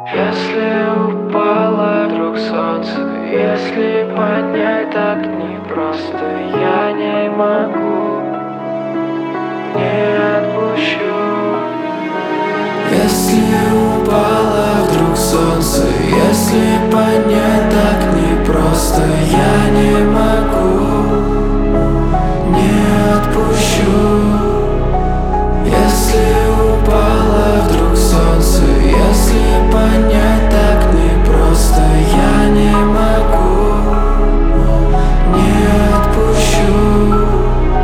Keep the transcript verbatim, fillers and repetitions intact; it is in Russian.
Если упало вдруг солнце, если поднять так непросто, я не могу, не отпущу. Если упало вдруг солнце, если поднять так непросто,